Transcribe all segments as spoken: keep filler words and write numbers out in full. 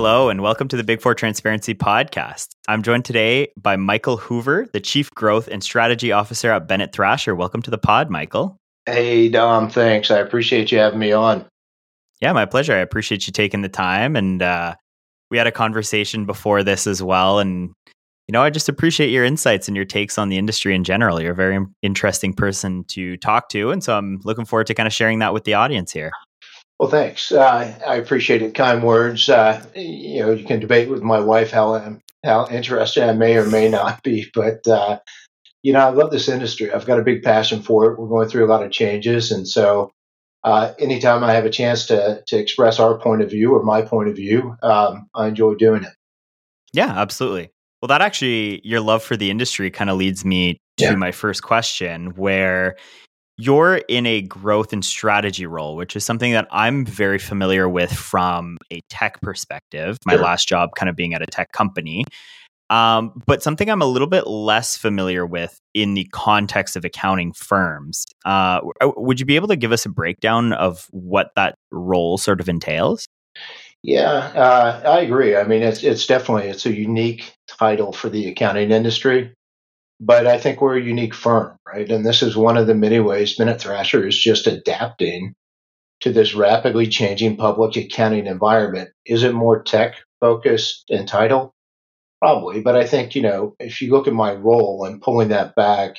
Hello, and welcome to the Big Four Transparency Podcast. I'm joined today by Michael Hoover, the Chief Growth and Strategy Officer at Bennett Thrasher. Welcome to the pod, Michael. Hey, Dom, thanks. I appreciate you having me on. Yeah, my pleasure. I appreciate you taking the time. And uh, we had a conversation before this as well. And, you know, I just appreciate your insights and your takes on the industry in general. You're a very interesting person to talk to. And so I'm looking forward to kind of sharing that with the audience here. Well, thanks. Uh, I appreciate it. Kind words. Uh, you know, you can debate with my wife how how interested I may or may not be, but uh, you know, I love this industry. I've got a big passion for it. We're going through a lot of changes, and so uh, anytime I have a chance to to express our point of view or my point of view, um, I enjoy doing it. Yeah, absolutely. Well, that actually, your love for the industry kind of leads me to Yeah. my first question, where you're in a growth and strategy role, which is something that I'm very familiar with from a tech perspective, my Sure. last job kind of being at a tech company. Um, but something I'm a little bit less familiar with in the context of accounting firms. Uh, w- would you be able to give us a breakdown of what that role sort of entails? Yeah, uh, I agree. I mean, it's it's definitely it's a unique title for the accounting industry. But I think we're a unique firm, right? And this is one of the many ways Bennett Thrasher is just adapting to this rapidly changing public accounting environment. Is it more tech focused and title? Probably. But I think, you know, if you look at my role and pulling that back,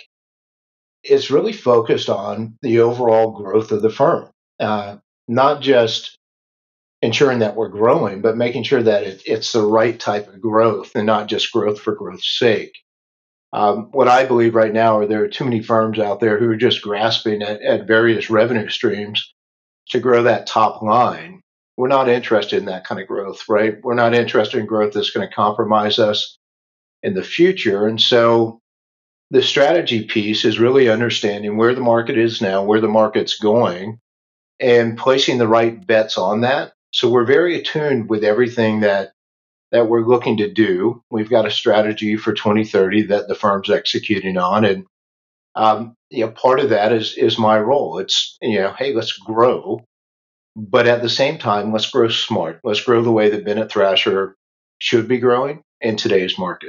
it's really focused on the overall growth of the firm, uh, not just ensuring that we're growing, but making sure that it, it's the right type of growth and not just growth for growth's sake. Um, what I believe right now are there are too many firms out there who are just grasping at, at various revenue streams to grow that top line. We're not interested in that kind of growth, right? We're not interested in growth that's going to compromise us in the future. And so the strategy piece is really understanding where the market is now, where the market's going, and placing the right bets on that. So we're very attuned with everything that that we're looking to do. We've got a strategy for twenty thirty that the firm's executing on, and um, you know, part of that is is my role. It's you know, hey, let's grow, but at the same time, let's grow smart. Let's grow the way that Bennett Thrasher should be growing in today's market.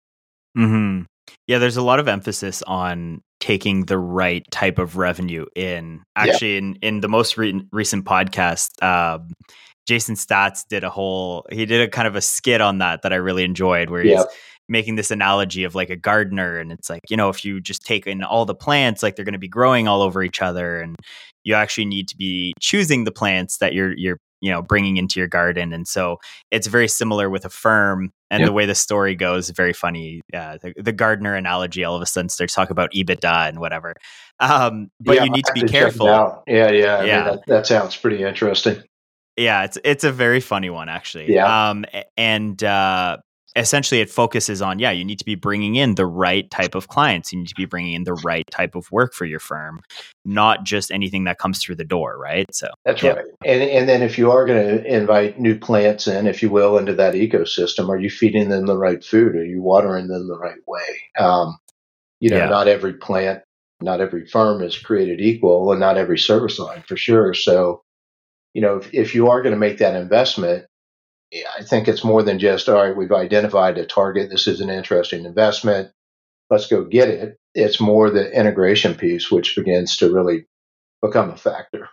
hmm Yeah, there's a lot of emphasis on taking the right type of revenue in. Yeah, Actually, in, in the most re- recent podcast, um, Jason Statz did a whole, he did a kind of a skit on that that I really enjoyed, where yeah, he's making this analogy of like a gardener. And it's like, you know, if you just take in all the plants, like they're going to be growing all over each other. And you actually need to be choosing the plants that you're, you're, you know, bringing into your garden. And so it's very similar with a firm. And yeah, the way the story goes, very funny. Uh, the, the gardener analogy all of a sudden starts talking about EBITDA and whatever. Um, but yeah. you I need to have be to check it careful. out. Yeah, yeah. I mean, Yeah. that, that sounds pretty interesting. Yeah, it's it's a very funny one actually. Yeah, Um, a- and uh, essentially, it focuses on yeah, you need to be bringing in the right type of clients. You need to be bringing in the right type of work for your firm, not just anything that comes through the door, right? So that's yeah, right. And and then if you are going to invite new plants in, if you will, into that ecosystem, are you feeding them the right food? Are you watering them the right way? Um, you know, yeah. not every plant, not every firm is created equal, and not every service line for sure. So, you know, if, if you are going to make that investment, yeah, I think it's more than just, all right, we've identified a target. This is an interesting investment. Let's go get it. It's more the integration piece, which begins to really become a factor.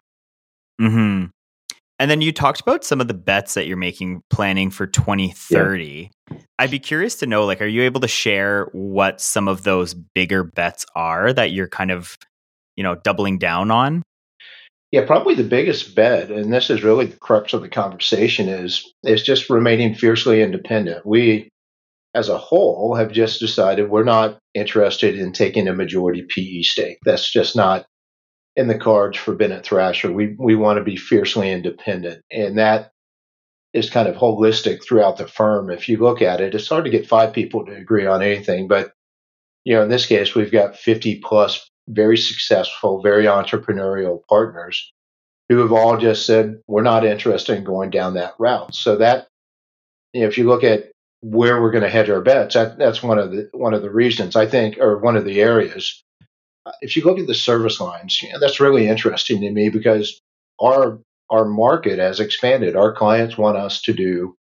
hmm And then you talked about some of the bets that you're making, planning for Yeah. twenty thirty. I'd be curious to know, like, are you able to share what some of those bigger bets are that you're kind of, you know, doubling down on? Yeah, probably the biggest bet, and this is really the crux of the conversation, is is just remaining fiercely independent. We, as a whole, have just decided we're not interested in taking a majority P E stake. That's just not in the cards for Bennett Thrasher. We we want to be fiercely independent, and that is kind of holistic throughout the firm. If you look at it, it's hard to get five people to agree on anything, but you know, in this case, we've got fifty plus very successful, very entrepreneurial partners who have all just said we're not interested in going down that route. So that, you know, if you look at where we're going to hedge our bets, that, that's one of the one of the reasons I think, or one of the areas. Uh, If you look at the service lines, you know, that's really interesting to me because our our market has expanded. Our clients want us to do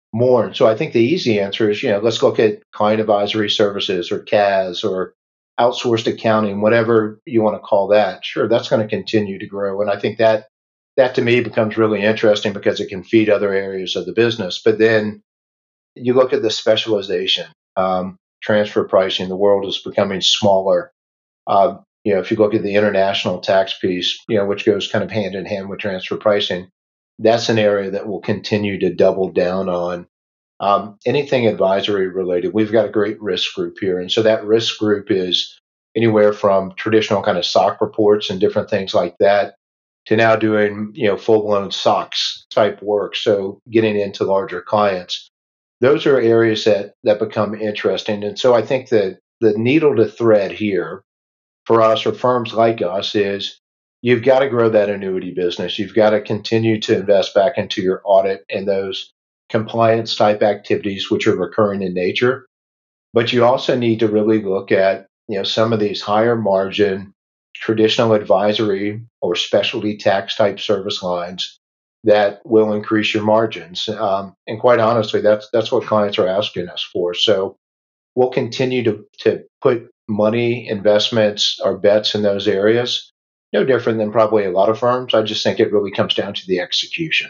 more. And so I think the easy answer is, you know, let's look at client advisory services or C A S or outsourced accounting, whatever you want to call that. Sure, that's going to continue to grow. And I think that that to me becomes really interesting because it can feed other areas of the business. But then you look at the specialization, um, transfer pricing, the world is becoming smaller. Uh, you know, if you look at the international tax piece, you know, which goes kind of hand in hand with transfer pricing, that's an area that we'll continue to double down on. Um, anything advisory related, we've got a great risk group here. And so that risk group is anywhere from traditional kind of S O C reports and different things like that to now doing, you know, full blown S O X type work. So getting into larger clients. Those are areas that, that become interesting. And so I think that the needle to thread here for us or firms like us is you've got to grow that annuity business. You've got to continue to invest back into your audit and those compliance type activities, which are recurring in nature. But you also need to really look at, you know, some of these higher margin traditional advisory or specialty tax type service lines that will increase your margins. Um, and quite honestly, that's that's what clients are asking us for. So we'll continue to to put money, investments, or bets in those areas. No different than probably a lot of firms. I just think it really comes down to the execution.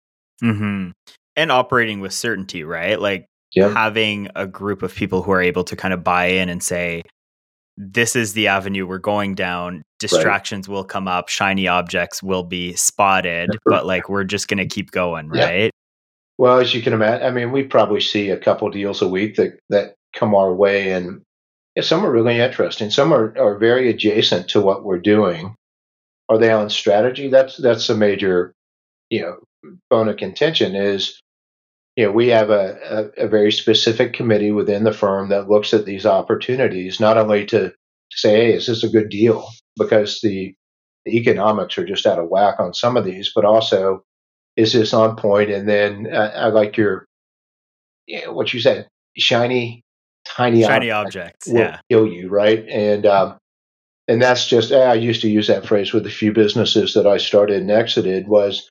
Mm-hmm. And operating with certainty, right? Like Yep. having a group of people who are able to kind of buy in and say, this is the avenue we're going down. Right. Distractions will come up, shiny objects will be spotted, but like we're just going to keep going, Yeah. right? Well, as you can imagine, I mean, we probably see a couple deals a week that that come our way, and yeah, some are really interesting. Some are, are very adjacent to what we're doing. Are they on strategy? That's that's a major, you know, bone of contention. Is you know we have a, a, a very specific committee within the firm that looks at these opportunities not only to, to say, hey, is this a good deal? Because the, the economics are just out of whack on some of these, but also is this on point? And then uh, I like your you know, what you said, shiny, tiny Shiny object objects. will Yeah. kill you, right? And um, and that's just I used to use that phrase with a few businesses that I started and exited was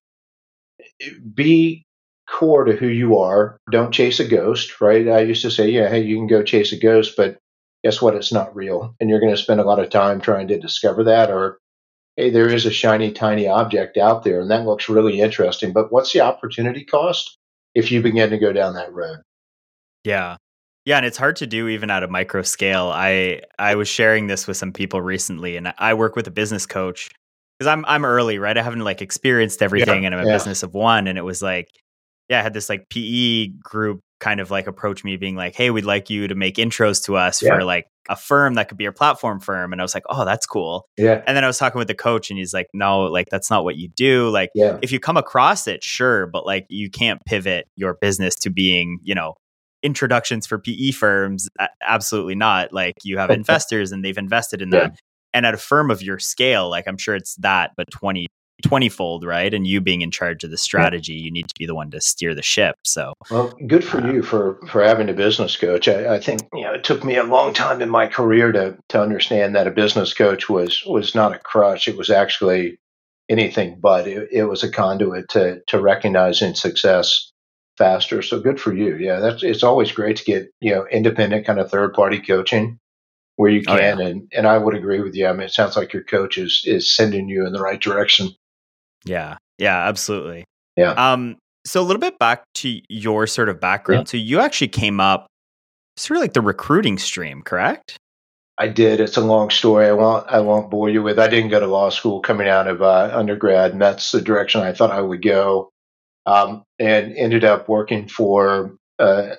be core to who you are. Don't chase a ghost, right? I used to say, yeah, hey, you can go chase a ghost, but guess what? It's not real. And you're going to spend a lot of time trying to discover that. Or, hey, there is a shiny, tiny object out there, and that looks really interesting. But what's the opportunity cost if you begin to go down that road? Yeah. Yeah, and it's hard to do even at a micro scale. I I was sharing this with some people recently, and I work with a business coach because I'm I'm early, right? I haven't like experienced Yeah. everything, and I'm a Yeah. business of one. And it was like, yeah, I had this like P E group kind of like approach me, being like, "Hey, we'd like you to make intros to us for Yeah. like a firm that could be your platform firm." And I was like, "Oh, that's cool." Yeah. And then I was talking with the coach, and he's like, "No, like that's not what you do. Like, Yeah. if you come across it, sure, but like you can't pivot your business to being, you know." Introductions for P E firms, absolutely not. Like you have investors and they've invested in Yeah. that. And at a firm of your scale, like I'm sure it's that, but twenty, twenty fold, right? And you being in charge of the strategy, you need to be the one to steer the ship. So, Well, good for uh, you for for having a business coach. I, I think you know it took me a long time in my career to to understand that a business coach was was not a crutch. It was actually anything but. It, it was a conduit to to recognizing success faster. So good for you. Yeah, that's it's always great to get you know independent kind of third party coaching where you oh yeah, can. And and I would agree with you. I mean, it sounds like your coach is is sending you in the right direction. yeah, yeah, absolutely. Yeah. Um, so a little bit back to your sort of Yeah. background. So you actually came up sort of like the recruiting stream, correct? I did. It's a long story. I won't. I won't bore you with. I didn't go to law school coming out of uh, undergrad, and that's the direction I thought I would go. Um, and ended up working for uh,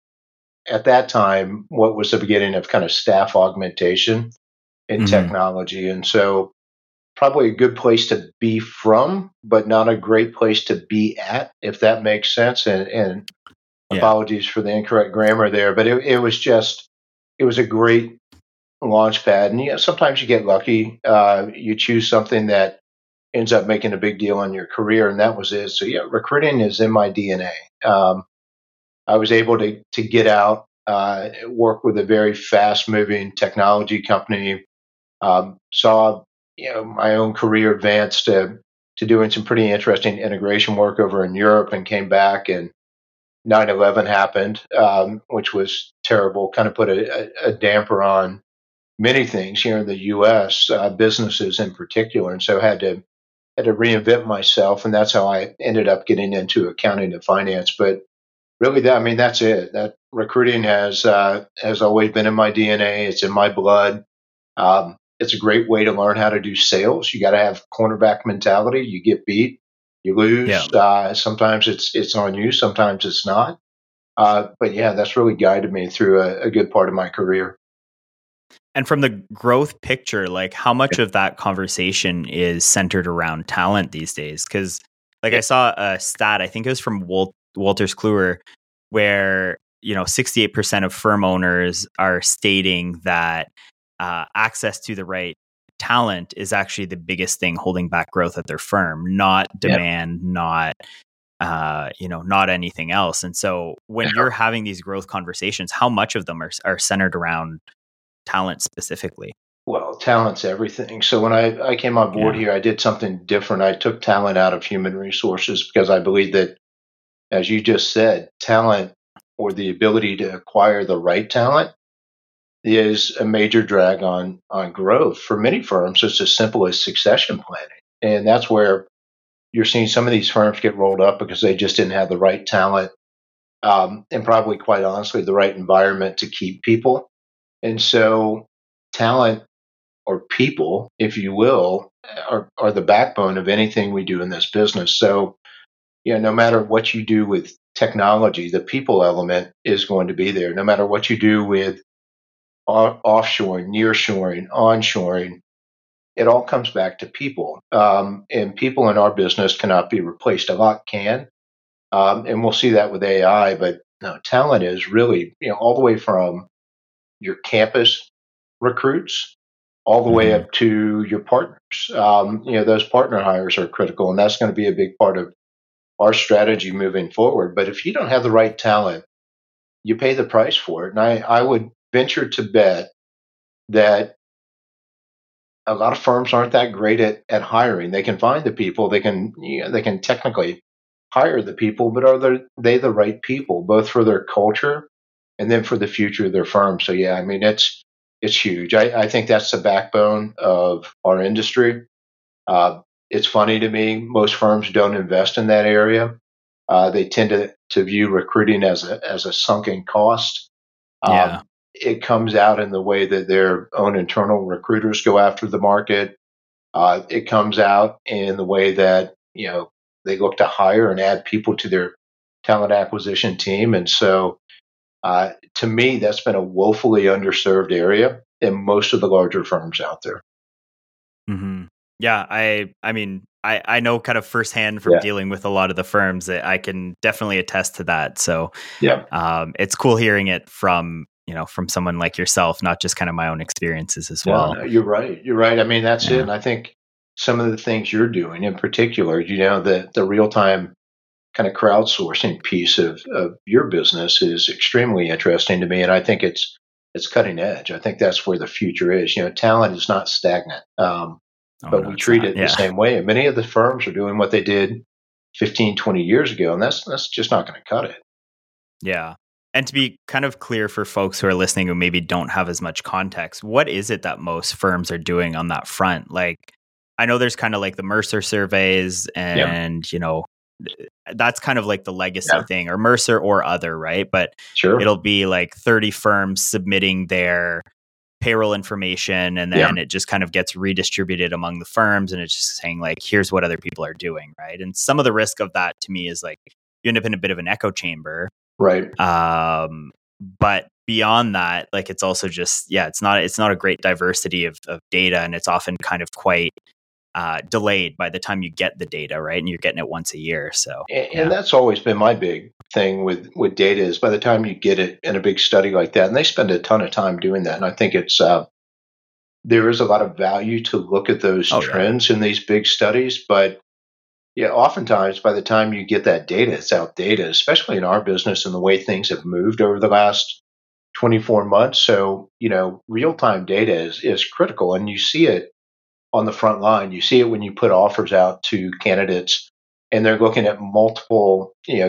at that time what was the beginning of kind of staff augmentation in Mm-hmm. technology, and so probably a good place to be from, but not a great place to be at, if that makes sense. And, and Yeah. apologies for the incorrect grammar there, but it, it was just it was a great launch pad. And yeah, sometimes you get lucky. Uh, you choose something that ends up making a big deal in your career, and that was it. So yeah, recruiting is in my D N A. Um, I was able to to get out, uh, work with a very fast moving technology company. Um, saw you know my own career advance to to doing some pretty interesting integration work over in Europe, and came back and nine eleven happened, um, which was terrible, kind of put a, a, a damper on many things here in the U S, uh, businesses in particular, and so had to had to reinvent myself, and that's how I ended up getting into accounting and finance. But really, that I mean, that's it. That recruiting has uh, has always been in my D N A. It's in my blood. Um, it's a great way to learn how to do sales. You got to have cornerback mentality. You get beat, you Yeah. lose. Uh, sometimes it's it's on you. Sometimes it's not. Uh, but yeah, that's really guided me through a, a good part of my career. And from the growth picture, like how much of that conversation is centered around talent these days? Because like I saw a stat, I think it was from Wal- Wolters Kluwer, where you know sixty-eight percent of firm owners are stating that uh, access to the right talent is actually the biggest thing holding back growth at their firm, not Yeah. demand, not uh, you know, not anything else. And so when you're having these growth conversations, how much of them are are centered around talent specifically? Well, talent's everything. So when I, I came on board Yeah. here, I did something different. I took talent out of human resources because I believe that, as you just said, talent or the ability to acquire the right talent is a major drag on on growth. For many firms, it's as simple as succession planning. And that's where you're seeing some of these firms get rolled up because they just didn't have the right talent, um, and probably quite honestly, the right environment to keep people. And so talent or people, if you will, are, are the backbone of anything we do in this business. So, you know, no matter what you do with technology, the people element is going to be there. No matter what you do with o- offshoring, nearshoring, onshoring, it all comes back to people. Um, and people in our business cannot be replaced. A lot can, um, and we'll see that with A I. But no, talent is really, you know, all the way from your campus recruits all the way Mm-hmm. up to your partners. Um, you know, those partner hires are critical, and that's going to be a big part of our strategy moving forward. But if you don't have the right talent, you pay the price for it. And I, I would venture to bet that a lot of firms aren't that great at, at hiring. They can find the people, they can you know, they can technically hire the people, but are they, they the right people, both for their culture and then for the future of their firm? So yeah, I mean it's it's huge. I, I think that's the backbone of our industry. Uh, it's funny to me, most firms don't invest in that area. Uh, they tend to, to view recruiting as a as a sunken cost. Yeah. Um, it comes out in the way that their own internal recruiters go after the market. Uh, it comes out in the way that you know they look to hire and add people to their talent acquisition team. And so, uh, to me, that's been a woefully underserved area in most of the larger firms out there. Mm-hmm. Yeah. I, I mean, I, I know kind of firsthand from Yeah, dealing with a lot of the firms that I can definitely attest to that. So yeah. um, it's cool hearing it from, you know, from someone like yourself, not just kind of my own experiences as No, well. no, you're right. You're right. I mean, that's it. Yeah. And I think some of the things you're doing, in particular, you know, the the real time kind of crowdsourcing piece of, of your business is extremely interesting to me, and I think it's it's cutting edge. I think that's where the future is. You know, talent is not stagnant, um, Oh, but no, we it's treat not. it the Yeah. same way. And many of the firms are doing what they did fifteen, twenty years ago, and that's that's just not going to cut it. Yeah. And to be kind of clear for folks who are listening who maybe don't have as much context, what is it that most firms are doing on that front? Like, I know there's kind of like the Mercer surveys, Yeah, and, you know, that's kind of like the legacy yeah, thing, or Mercer or other, right? But sure, it'll be like thirty firms submitting their payroll information, and yeah, then it just kind of gets redistributed among the firms, and it's just saying like, here's what other people are doing, right? And some of the risk of that to me is like you end up in a bit of an echo chamber. right. Um, but beyond that, like it's also just, yeah, it's not it's not a great diversity of, of data, and it's often kind of quite uh, delayed by the time you get the data, right? And you're getting it once a year. So And, and yeah. that's always been my big thing with with data is by the time you get it in a big study like that, and they spend a ton of time doing that, and I think it's uh, there is a lot of value to look at those Oh yeah. trends in these big studies, but yeah, oftentimes by the time you get that data, it's outdated, especially in our business and the way things have moved over the last twenty-four months. So, you know, real time data is, is critical, and you see it on the front line. You see it when you put offers out to candidates and they're looking at multiple, you know,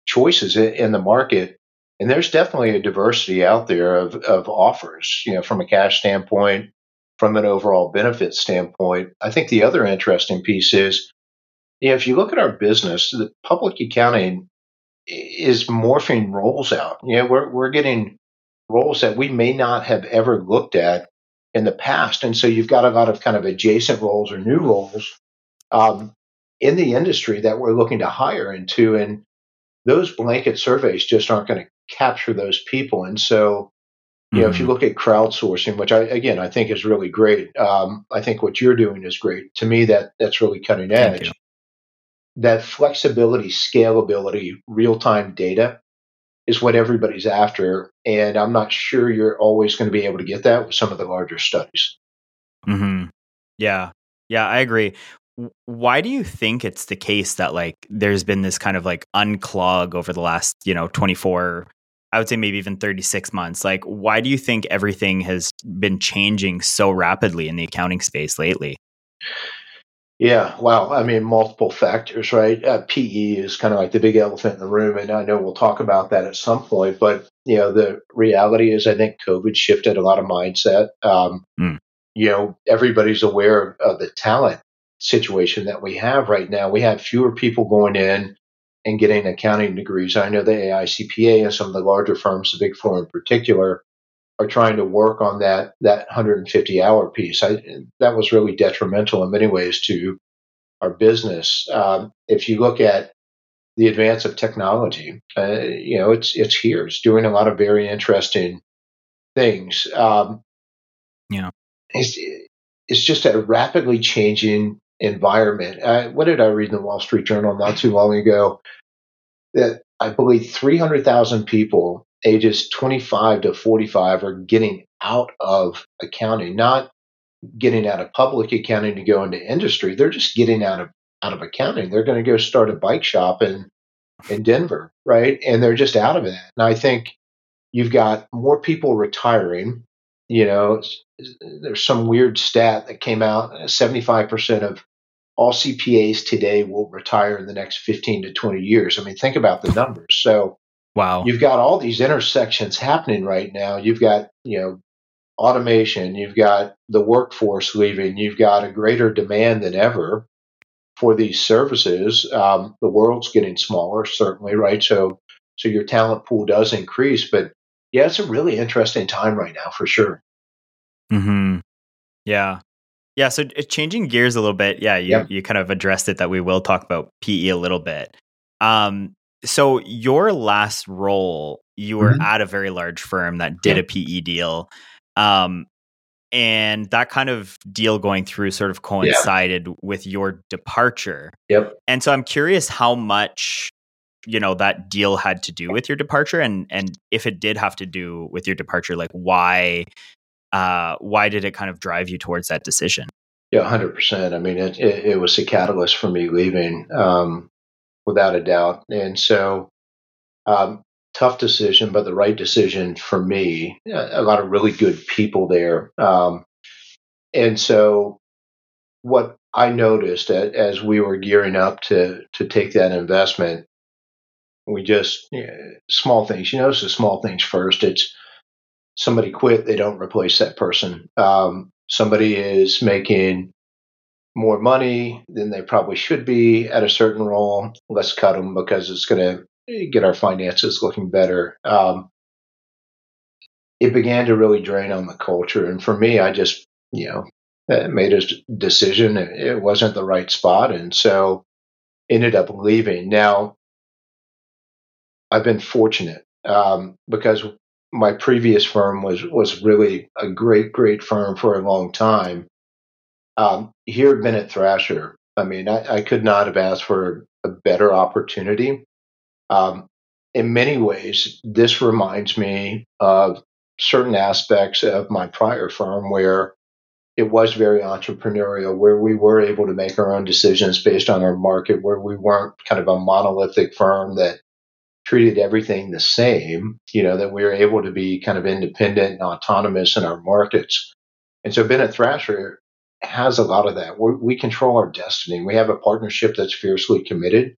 choices in, in the market. And there's definitely a diversity out there of, of offers, you know, from a cash standpoint, from an overall benefit standpoint. I think the other interesting piece is, you know, if you look at our business, the public accounting is morphing roles out. You know, we're, we're getting roles that we may not have ever looked at in the past. And so you've got a lot of kind of adjacent roles or new roles um, in the industry that we're looking to hire into. And those blanket surveys just aren't going to capture those people. And so, you know, if you Mhm. look at crowdsourcing, which I, again, I think is really great. Um, I think what you're doing is great. To me, that that's really cutting Thank you. edge. That flexibility, scalability, real time data is what everybody's after. And I'm not sure you're always going to be able to get that with some of the larger studies. Mhm. Yeah. Yeah, I agree. W- Why do you think it's the case that like there's been this kind of like unclog over the last, you know, twenty-four, I would say maybe even thirty-six months? Like why do you think everything has been changing so rapidly in the accounting space lately? Yeah, wow. I mean, multiple factors, right? Uh, P E is kind of like the big elephant in the room, and I know we'll talk about that at some point. But you know, the reality is, I think COVID shifted a lot of mindset. Um, Mm. you know, everybody's aware of, of the talent situation that we have right now. We have fewer people going in and getting accounting degrees. I know the A I C P A and some of the larger firms, the Big Four in particular, are trying to work on that that one hundred fifty hour piece. I, that was really detrimental in many ways to our business. Um, if you look at the advance of technology, uh, you know, it's it's here. It's doing a lot of very interesting things. Um, Yeah. it's it's just a rapidly changing environment. Uh, what did I read in the Wall Street Journal not too long ago? That I believe three hundred thousand people ages twenty-five to forty-five are getting out of accounting, not getting out of public accounting to go into industry. They're just getting out of out of accounting. They're going to go start a bike shop in in Denver, right? And they're just out of it. And I think you've got more people retiring. You know, there's some weird stat that came out: seventy-five percent of all C P As today will retire in the next fifteen to twenty years. I mean, think about the numbers. So Wow. you've got all these intersections happening right now. You've got, you know, automation, you've got the workforce leaving, you've got a greater demand than ever for these services. Um, the world's getting smaller, certainly, right? So, so your talent pool does increase, but yeah, it's a really interesting time right now for sure. Mhm. Yeah. Yeah, so uh, changing gears a little bit, yeah, you Yeah. you kind of addressed it that we will talk about P E a little bit. Um, so your last role, you were Hmm. at a very large firm that did Yeah. a P E deal. Um, and that kind of deal going through sort of Yeah. coincided with your departure. Yep. And so I'm curious how much, you know, that deal had to do with your departure, and and if it did have to do with your departure, like why uh why did it kind of drive you towards that decision? Yeah. one hundred percent. I mean, it, it, it was a catalyst for me leaving, um, without a doubt. And so, um, tough decision, but the right decision for me. A a lot of really good people there. Um, and so, what I noticed a- as we were gearing up to to take that investment, we just, you know, small things. You notice the small things first. It's somebody quit, they don't replace that person. Um, somebody is making more money than they probably should be at a certain role. Let's cut them because it's going to get our finances looking better. Um, it began to really drain on the culture, and for me, I just, you know, uh, made a decision. It wasn't the right spot, and so ended up leaving. Now, I've been fortunate, um, because my previous firm was was really a great, great firm for a long time. Um, here at Bennett Thrasher, I mean, I, I could not have asked for a better opportunity. Um, in many ways, this reminds me of certain aspects of my prior firm where it was very entrepreneurial, where we were able to make our own decisions based on our market, where we weren't kind of a monolithic firm that treated everything the same, you know, that we were able to be kind of independent and autonomous in our markets. And so Bennett Thrasher has a lot of that. we we control our destiny. We have a partnership that's fiercely committed.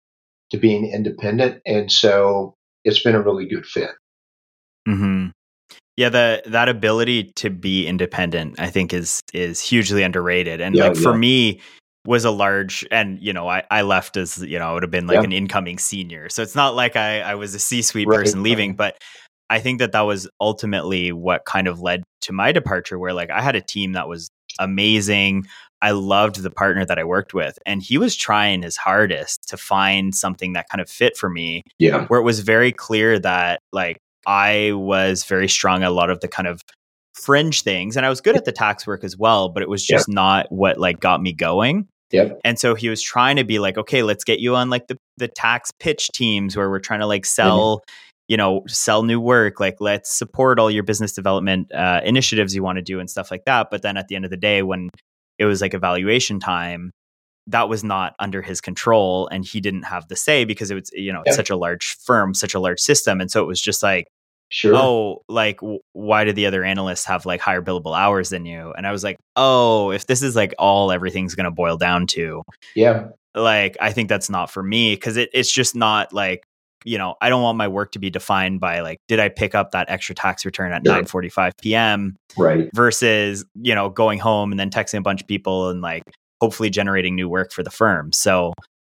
to being independent. And so it's been a really good fit. Mm-hmm. Yeah, the that ability to be independent, I think, is is hugely underrated. And Yeah, like for yeah, me, was a large and you know, I, I left as, you know, I would have been like yeah. an incoming senior. So it's not like I, I was a C-suite Right, person right. leaving, but I think that that was ultimately what kind of led to my departure, where like I had a team that was amazing. I loved the partner that I worked with, and he was trying his hardest to find something that kind of fit for me, Yeah, where it was very clear that like I was very strong at a lot of the kind of fringe things, and I was good at the tax work as well, but it was yeah, just not what like got me going. yeah, And so he was trying to be like, okay, let's get you on like the the tax pitch teams where we're trying to like yeah, sell, you know, sell new work. Like let's support all your business development uh, initiatives you want to do and stuff like that. But then at the end of the day, when it was like evaluation time, that was not under his control, and he didn't have the say because it was, you know, it's yeah. such a large firm, such a large system, and so it was just like, Sure. oh, like w- why do the other analysts have like higher billable hours than you? And I was like, oh, if this is like all everything's going to boil down to, Yeah, like I think that's not for me, because it, it's just not like, you know, I don't want my work to be defined by like, did I pick up that extra tax return at sure. nine forty-five p.m. Right. versus, you know, going home and then texting a bunch of people and like hopefully generating new work for the firm. So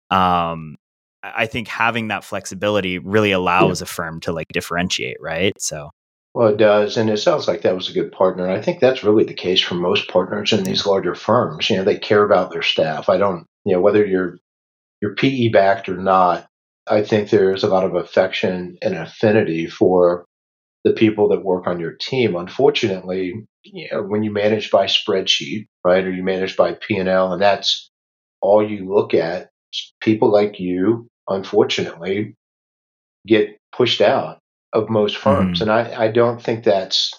um I I think having that flexibility really Yeah. allows a firm to like differentiate, right? So Well, it does, and it sounds like that was a good partner. And I think that's really the case for most partners in yeah. these larger firms. You know, they care about their staff. I don't, you know, whether you're you're P E backed or not, I think there's a lot of affection and affinity for the people that work on your team. Unfortunately, you know, when you manage by spreadsheet, right, or you manage by P and L, and that's all you look at, people like you, unfortunately, get pushed out of most firms. Hmm. And I, I don't think that's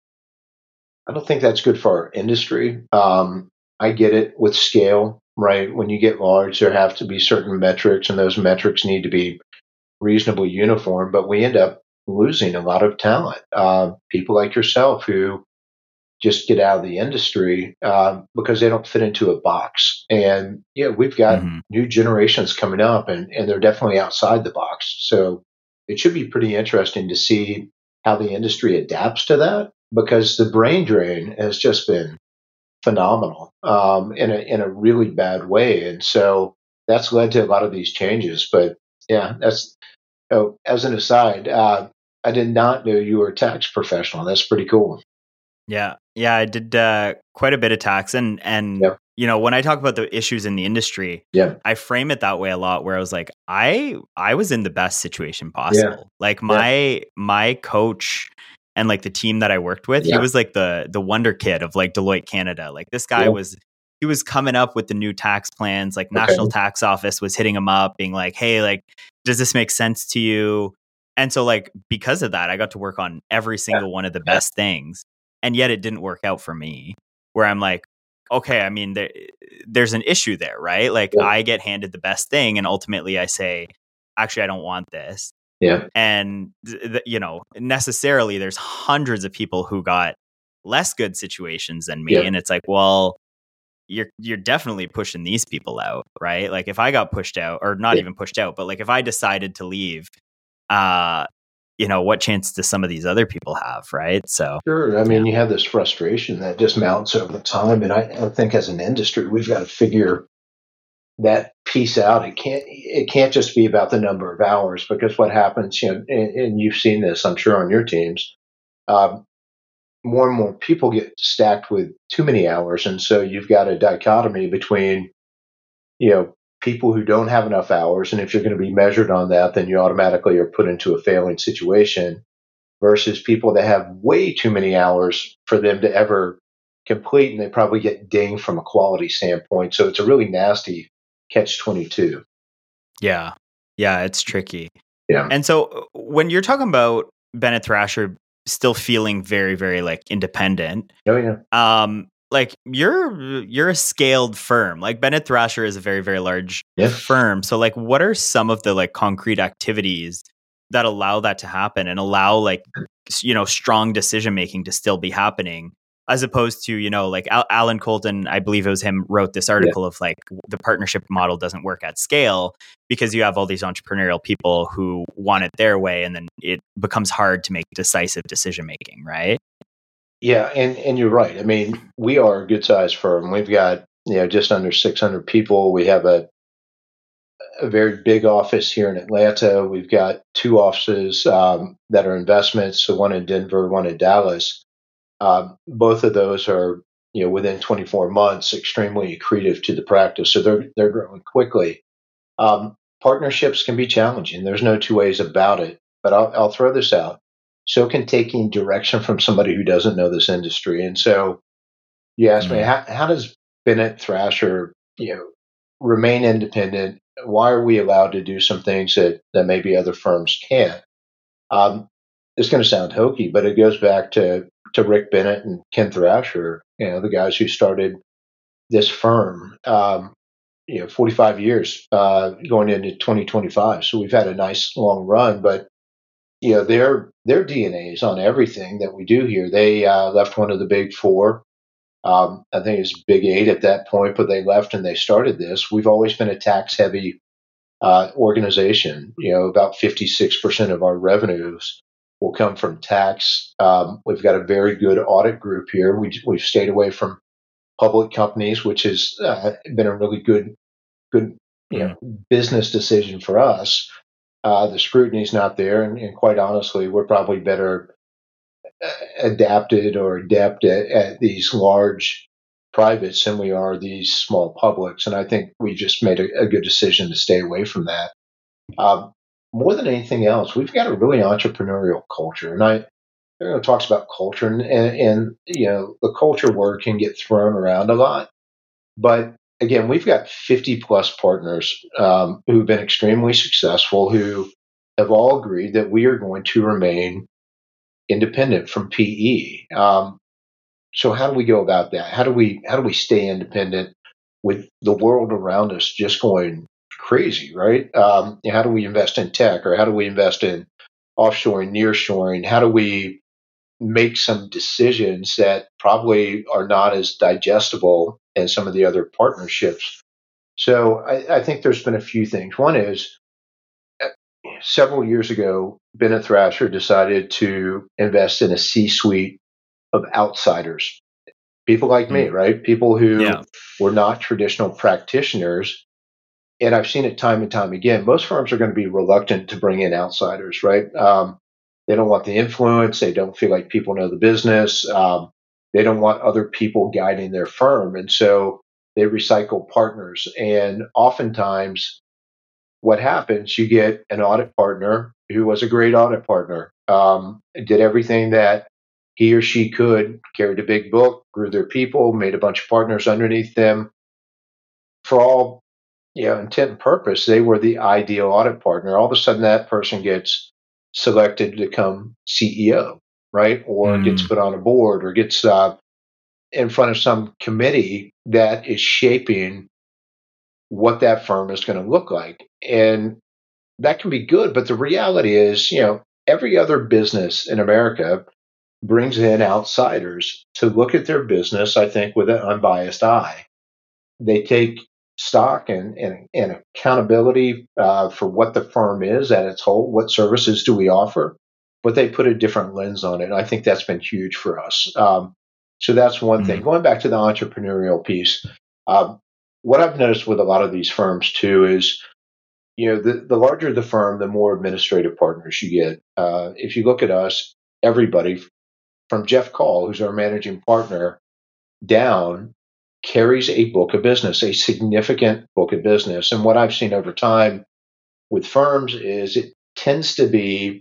I don't think that's good for our industry. Um, I get it with scale, right? When you get large, there have to be certain metrics, and those metrics need to be reasonably uniform. But we end up losing a lot of talent. Uh, people like yourself who just get out of the industry uh, because they don't fit into a box. And yeah, we've got Hmm. new generations coming up, and, and they're definitely outside the box. So it should be pretty interesting to see how the industry adapts to that, because the brain drain has just been phenomenal um, in a in a really bad way, and so that's led to a lot of these changes. But yeah, that's oh, as an aside, uh, I did not know you were a tax professional. That's pretty cool. Yeah. Yeah, I did uh, quite a bit of tax, and and Yeah, you know, when I talk about the issues in the industry, yeah, I frame it that way a lot, where I was like, I I was in the best situation yeah, possible. Like yeah, my my coach and like the team that I worked with, he yeah. was like the the wonder kid of like Deloitte Canada. Like this guy Yeah. was he was coming up with the new tax plans, like Okay. National Tax Office was hitting him up being like, "Hey, like does this make sense to you?" And so like because of that, I got to work on every Yeah. single one of the Yeah. best things, and yet it didn't work out for me, where I'm like, okay, I mean there, there's an issue there, right? Like Yeah. I get handed the best thing, and ultimately I say, actually I don't want this. Yeah. And th- th- you know, necessarily there's hundreds of people who got less good situations than me, Yeah. and it's like, well, you're you're definitely pushing these people out, right? Like if I got pushed out, or not Yeah. even pushed out, but like if I decided to leave, uh you know, what chance do some of these other people have, right? So Sure. I yeah. mean, you have this frustration that just mounts over time, and I, I think as an industry, we've got to figure that piece out. It can't it can't just be about the number of hours, because what happens, you know, and, and you've seen this, I'm sure, on your teams. Um, More and more people get stacked with too many hours, and so you've got a dichotomy between, you know, people who don't have enough hours, and if you're going to be measured on that, then you automatically are put into a failing situation, versus people that have way too many hours for them to ever complete, and they probably get dinged from a quality standpoint. So it's a really nasty catch twenty-two. Yeah. Yeah, it's tricky. Yeah. And so uh, when you're talking about Bennett Thrasher still feeling very, very like independent, Oh, yeah. um, like you're you're a scaled firm. Like Bennett Thrasher is a very, very large Yeah. firm. So like what are some of the like concrete activities that allow that to happen and allow like s- you know, strong decision making to still be happening as opposed to, you know, like Al- Alan Colton, I believe it was him, wrote this article yeah. of like the partnership model doesn't work at scale because you have all these entrepreneurial people who want it their way, and then it becomes hard to make decisive decision making, right? Yeah, and, and you're right. I mean, we are a good sized firm. We've got, you know, just under six hundred people. We have a a very big office here in Atlanta. We've got two offices um, that are investments, so one in Denver, one in Dallas. Um, both of those are, you know, within twenty-four months, extremely accretive to the practice. So they're they're growing quickly. Um, partnerships can be challenging. There's no two ways about it. But I'll, I'll throw this out. So can taking direction from somebody who doesn't know this industry. And so you asked mm-hmm. me, how, how does Bennett Thrasher, you know, remain independent? Why are we allowed to do some things that, that maybe other firms can't? Um, it's going to sound hokey, but it goes back to, to Rick Bennett and Ken Thrasher, you know, the guys who started this firm, um, you know, forty-five years uh, going into twenty twenty-five. So we've had a nice long run, but, you know, their, their D N A is on everything that we do here. They uh, left one of the big four. Um, I think it's Big Eight at that point, but they left and they started this. We've always been a tax heavy uh, organization. You know, about fifty-six percent of our revenues will come from tax. Um, we've got a very good audit group here. We, we've stayed away from public companies, which has uh, been a really good, good, you know, business decision for us. Uh, the scrutiny is not there, and, and quite honestly, we're probably better adapted or adept at, at these large privates than we are these small publics. And I think we just made a, a good decision to stay away from that. Um, more than anything else, we've got a really entrepreneurial culture. And I, you know, talks about culture, and, and, and, you know, the culture word can get thrown around a lot. But again, we've got fifty plus partners um, who've been extremely successful, who have all agreed that we are going to remain independent from P E. Um, so how do we go about that? How do we how do we stay independent with the world around us just going crazy, right? Um, how do we invest in tech, or how do we invest in offshoring, nearshoring? How do we make some decisions that probably are not as digestible as some of the other partnerships? So I, I think there's been a few things. One is, several years ago, Bennett Thrasher decided to invest in a C-suite of outsiders, people like mm. me, right? People who yeah. were not traditional practitioners. And I've seen it time and time again. Most firms are going to be reluctant to bring in outsiders, right? Um, they don't want the influence. They don't feel like people know the business. Um, they don't want other people guiding their firm. And so they recycle partners. And oftentimes, what happens, you get an audit partner who was a great audit partner, um, did everything that he or she could, carried a big book, grew their people, made a bunch of partners underneath them. For all, you know, intent and purpose, they were the ideal audit partner. All of a sudden, that person gets selected to become C E O, right? Or mm. gets put on a board, or gets uh, in front of some committee that is shaping what that firm is going to look like. And that can be good, but the reality is, you know, every other business in America brings in outsiders to look at their business, I think, with an unbiased eye. They take stock and, and, and accountability uh, for what the firm is at its whole. What services do we offer? But they put a different lens on it. And I think that's been huge for us. Um, so that's one mm-hmm. thing. Going back to the entrepreneurial piece, um, what I've noticed with a lot of these firms too is, you know, the, the larger the firm, the more administrative partners you get. Uh, if you look at us, everybody from Jeff Call, who's our managing partner, down, carries a book of business, a significant book of business. And what I've seen over time with firms is it tends to be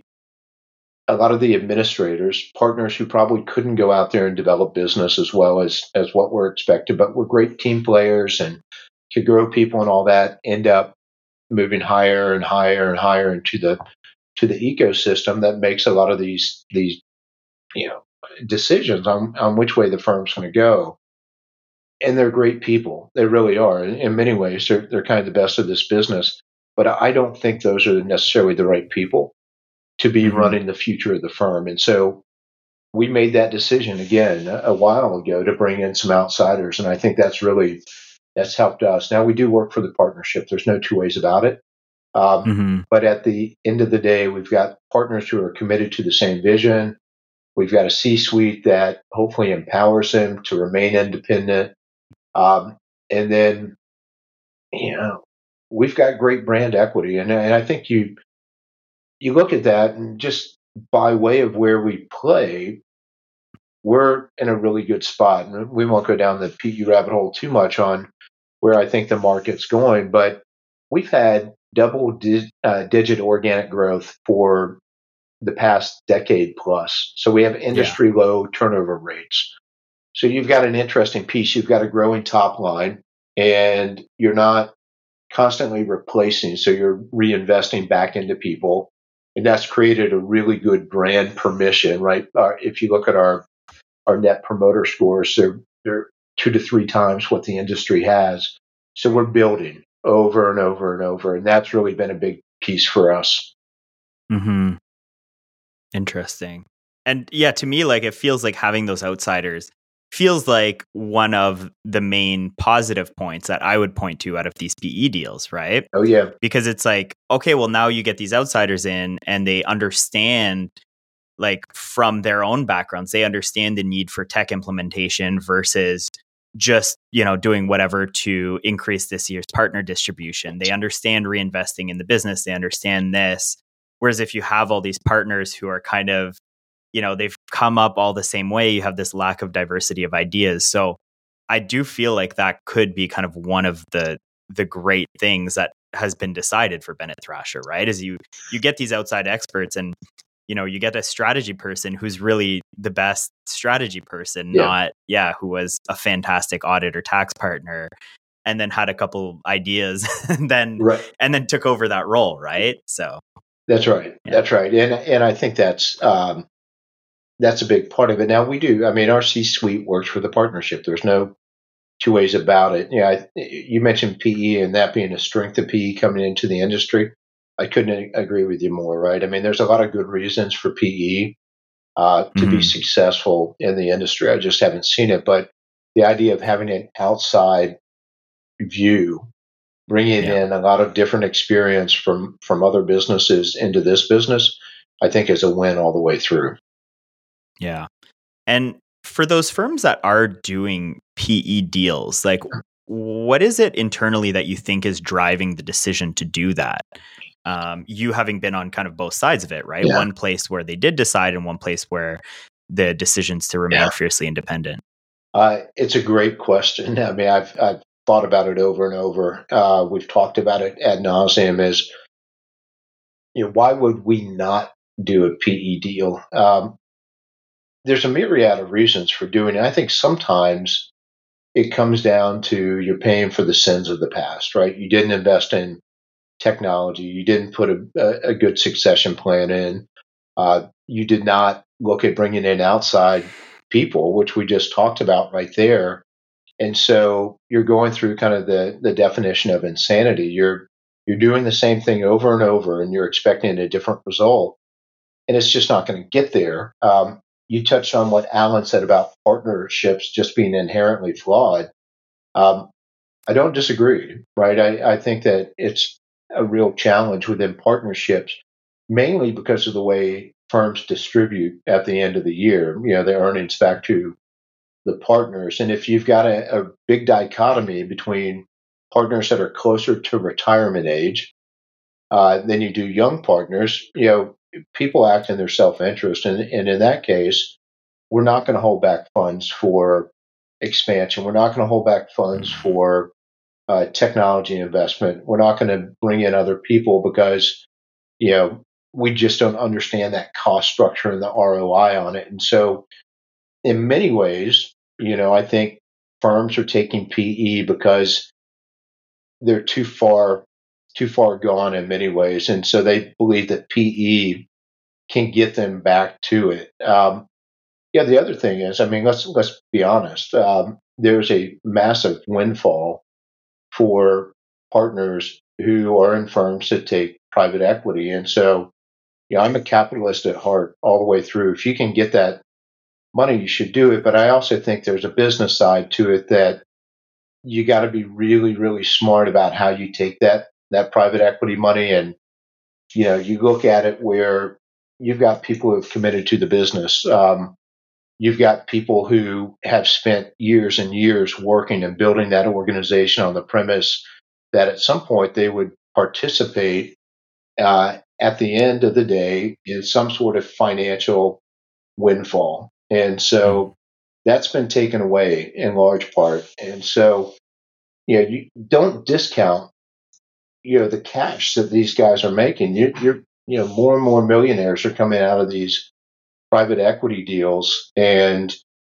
a lot of the administrators, partners who probably couldn't go out there and develop business as well as, as what we're expected, but were great team players and could grow people and all that, end up moving higher and higher and higher into the to the ecosystem that makes a lot of these these you know decisions on, on which way the firm's going to go. And they're great people. They really are. In, in many ways, they're they're kind of the best of this business. But I don't think those are necessarily the right people to be mm-hmm. running the future of the firm. And so we made that decision again a, a while ago to bring in some outsiders, and I think that's really that's helped us. Now we do work for the partnership. There's no two ways about it. Um, Hmm. but at the end of the day, we've got partners who are committed to the same vision. We've got a C-suite that hopefully empowers them to remain independent. Um, and then, you know, we've got great brand equity. And, and I think you, you look at that and just by way of where we play, we're in a really good spot. And we won't go down the P E rabbit hole too much on where I think the market's going, but we've had double di- uh, digit organic growth for the past decade plus. So we have Yeah. industry low turnover rates. So you've got an interesting piece. You've got a growing top line, and you're not constantly replacing. So you're reinvesting back into people. And that's created a really good brand permission, right? Uh, if you look at our, our net promoter scores, they're, they're two to three times what the industry has. So we're building over and over and over. And that's really been a big piece for us. Hmm. Interesting. And yeah, to me, like it feels like having those outsiders feels like one of the main positive points that I would point to out of these P E deals, right? Oh, yeah. Because it's like, okay, well, now you get these outsiders in and they understand, like from their own backgrounds, they understand the need for tech implementation versus just, you know, doing whatever to increase this year's partner distribution. They understand reinvesting in the business. They understand this. Whereas if you have all these partners who are kind of, you know, they've come up all the same way, you have this lack of diversity of ideas. So I do feel like that could be kind of one of the the great things that has been decided for Bennett Thrasher, right? Is you you get these outside experts and you know, you get a strategy person who's really the best strategy person, Yeah. not, yeah, who was a fantastic audit or tax partner and then had a couple ideas and then Right. and then took over that role, right? So That's right. yeah. That's right. And and I think that's um, that's a big part of it. Now we do. I mean, our C-suite works for the partnership. There's no two ways about it. Yeah, I, you mentioned P E and that being a strength of P E coming into the industry. I couldn't agree with you more. Right. I mean, there's a lot of good reasons for P E uh, to be Mm-hmm. successful in the industry. I just haven't seen it. But the idea of having an outside view, bringing Yeah. in a lot of different experience from from other businesses into this business, I think is a win all the way through. Yeah. And for those firms that are doing P E deals, like what is it internally that you think is driving the decision to do that? Um, you having been on kind of both sides of it, right? Yeah, One place where they did decide and one place where the decisions to remain yeah. fiercely independent. Uh, it's a great question. I mean, I've I've thought about it over and over. Uh, we've talked about it ad nauseum. Is you know why would we not do a P E deal? Um, there's a myriad of reasons for doing it. I think sometimes it comes down to you're paying for the sins of the past, right? You didn't invest in technology. You didn't put a, a, a good succession plan in. Uh, you did not look at bringing in outside people, which we just talked about right there. And so you're going through kind of the, the definition of insanity. You're you're doing the same thing over and over, and you're expecting a different result, and it's just not going to get there. Um, you touched on what Alan said about partnerships just being inherently flawed. Um, I don't disagree, right? I, I think that it's a real challenge within partnerships, mainly because of the way firms distribute at the end of the year, you know, their earnings back to the partners. And if you've got a, a big dichotomy between partners that are closer to retirement age uh, than you do young partners, you know, people act in their self interest. And, and in that case, we're not going to hold back funds for expansion. We're not going to hold back funds for uh, technology investment. We're not going to bring in other people because, you know, we just don't understand that cost structure and the R O I on it. And so, in many ways, you know, I think firms are taking P E because they're too far too far gone in many ways, and so they believe that P E can get them back to it. Um, yeah, the other thing is, I mean, let's let's be honest. Um, there's a massive windfall for partners who are in firms that take private equity, and so, yeah, I'm a capitalist at heart all the way through. If you can get that money, you should do it. But I also think there's a business side to it that you got to be really, really smart about how you take that that private equity money. And you know, you look at it where you've got people who have committed to the business. Um, you've got people who have spent years and years working and building that organization on the premise that at some point they would participate uh, at the end of the day in some sort of financial windfall. And Mm. so that's been taken away in large part. And so, you know, you don't discount, you know, the cash that these guys are making. You, you're, you know, more and more millionaires are coming out of these private equity deals. And,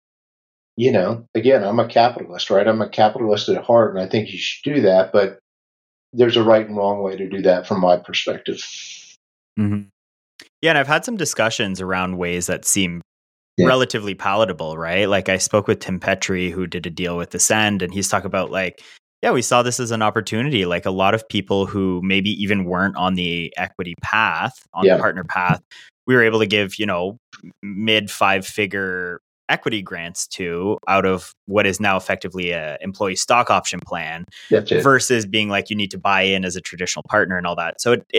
you know, again, I'm a capitalist, right? I'm a capitalist at heart, and I think you should do that. But there's a right and wrong way to do that from my perspective. Mm-hmm. Yeah, and I've had some discussions around ways that seem Yeah. relatively palatable, right? Like I spoke with Tim Petrie, who did a deal with Ascend, and he's talking about like, yeah, we saw this as an opportunity. Like a lot of people who maybe even weren't on the equity path, on Yeah. the partner path, we were able to give, you know, mid five figure equity grants to out of what is now effectively a employee stock option plan That's it. versus being like you need to buy in as a traditional partner and all that. So it, it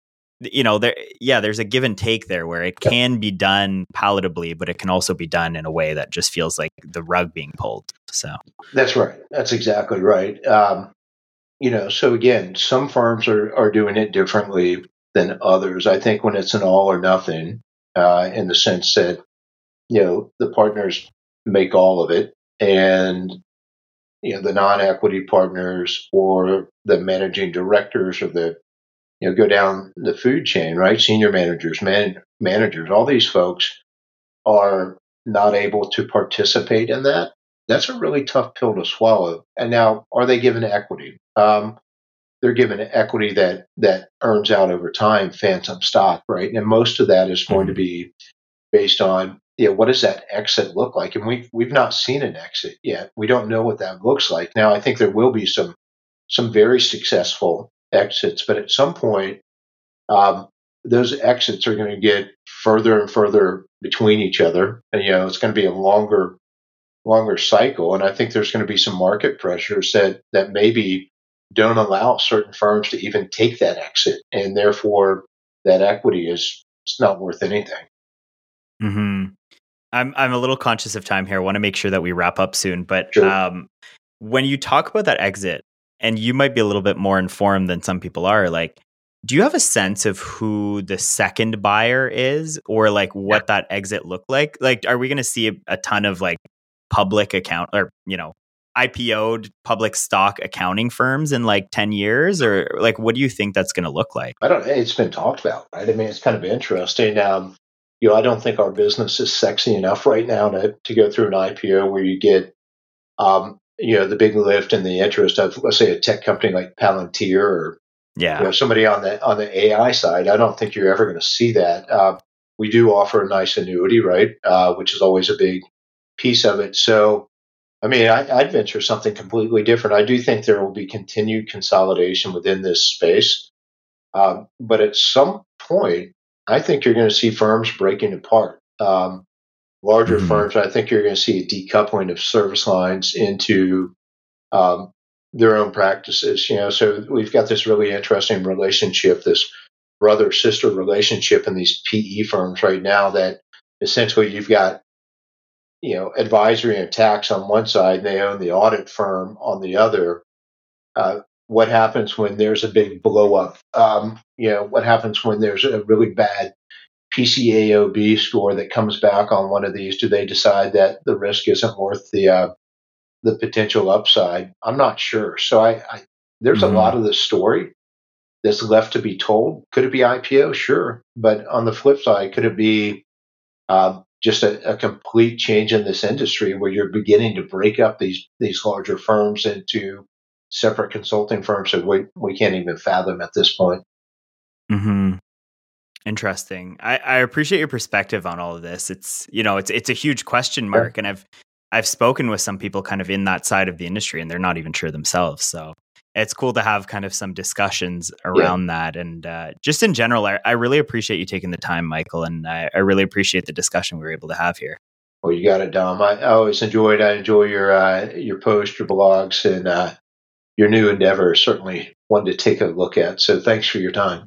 you know, there, yeah, there's a give and take there where it can be done palatably, but it can also be done in a way that just feels like the rug being pulled. So That's right. That's exactly right. Um, you know, so again, some firms are, are doing it differently than others. I think when it's an all or nothing, uh, in the sense that, you know, the partners make all of it and, you know, the non-equity partners or the managing directors or the, you know, go down the food chain, right? Senior managers, man, managers, all these folks are not able to participate in that. That's a really tough pill to swallow. And now, are they given equity? Um, they're given equity that that earns out over time, phantom stock, right? And most of that is going to mhm. be based on, you know, what does that exit look like? And we've we've not seen an exit yet. We don't know what that looks like. Now, I think there will be some some very successful exits, but at some point, um, those exits are going to get further and further between each other, and you know, it's going to be a longer longer cycle. And I think there's going to be some market pressures that that maybe don't allow certain firms to even take that exit, and therefore that equity is it's not worth anything. Mm-hmm. I'm I'm a little conscious of time here. I want to make sure that we wrap up soon. But Sure. um, when you talk about that exit, and you might be a little bit more informed than some people are, like, do you have a sense of who the second buyer is, or like what that exit looked like? Like, are we going to see a, a ton of like public account or you know I P O'd public stock accounting firms in like ten years, or like what do you think that's going to look like? I don't. It's been talked about, right? I mean, it's kind of interesting. Um, you know, I don't think our business is sexy enough right now to to go through an I P O where you get, um, you know, the big lift and the interest of, let's say, a tech company like Palantir or you Yeah. know somebody on the on the A I side. I don't think you're ever going to see that. Uh, we do offer a nice annuity, right? Uh, which is always a big piece of it. So, I mean, I, I'd venture something completely different. I do think there will be continued consolidation within this space. Um, but at some point, I think you're going to see firms breaking apart. Um, larger Mm-hmm. firms, I think you're going to see a decoupling of service lines into um, their own practices. You know, so we've got this really interesting relationship, this brother sister relationship in these P E firms right now. That essentially you've got, you know, advisory and tax on one side, and they own the audit firm on the other. Uh, what happens when there's a big blow up? Um, you know, what happens when there's a really bad P C A O B score that comes back on one of these? Do they decide that the risk isn't worth the uh, the potential upside? I'm not sure. So I, I there's a Mm-hmm. lot of the story that's left to be told. Could it be I P O? Sure, but on the flip side, could it be um, just a, a complete change in this industry where you're beginning to break up these these larger firms into separate consulting firms that we we can't even fathom at this point? Mm-hmm. Interesting. I, I appreciate your perspective on all of this. It's you know it's it's a huge question Yeah. mark, and I've I've spoken with some people kind of in that side of the industry, and they're not even sure themselves. So it's cool to have kind of some discussions Yeah. around that, and uh, just in general, I, I really appreciate you taking the time, Michael, and I, I really appreciate the discussion we were able to have here. Well, you got it, Dom. I, I always enjoyed. I enjoy your uh, your posts, your blogs, and uh, your new endeavor. Certainly one to take a look at. So thanks for your time.